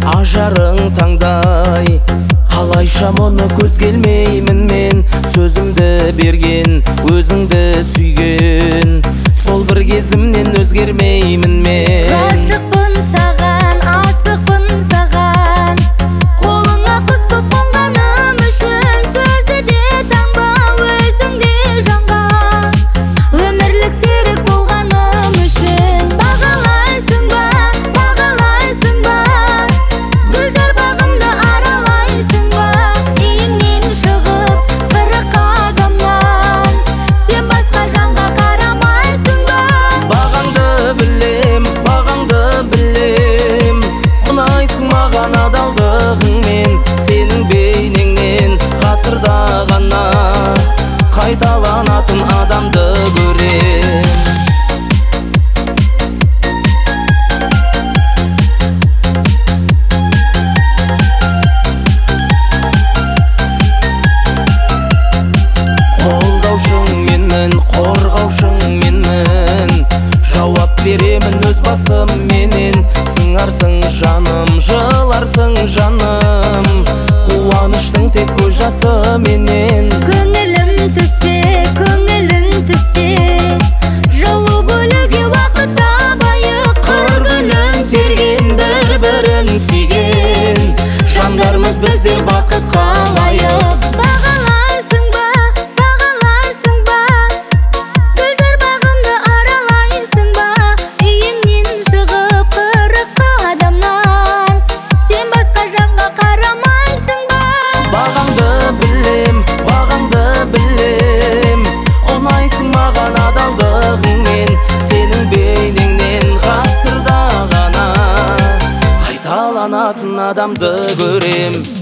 ажарың таңдай. Қалайша мұны көз келмеймін мен, сөзімді берген, өзіңді сүйген. Сол бір кезімнен өзгермеймін мен. Ғашықпын саған, асықпын саған, қолыңа құс боп қонғаным үшін. Сөзі де таңба, өзің де жанға, өмірлік серік болғаным үшін. Бағалайсың ба, бағалайсың ба, гүлзар бағымды аралайсың ба? Үйіңнен шығып қырық қадамнан, сен басқа жанға қарамайсың ба? Бағаңды білем, бағаңды білем, ұнайсың маған адалдығыңмен. Сенің бейнеңнен ғасырда ғана қайталанатын адамды көрем. Қолдаушың менмін, қорғаушың менмін, жауап беремін өз басым менен. Сыңарсың жаным, жыларсың жаным, қуаныштың тек көз жасы менен. Көңілім түссе, көңілің түссе, жылу бөлуге уақыт табайық. Қыр гүлін терген, бір-бірін сүйген жандармыз біздер бақытқа лайық. Бағалайсың ба, бағалайсың ба, гүлзар бағымды аралайсың ба? Үйіңнен шығып қырық қадамнан, сен басқа жанға қарамайсың ба? Бағаңды білем, бағаңды білем, ұнайсың маған адалдығыңмен. Сенің бейнеңнен ғасырда ғана қайталанатын адамды көрем.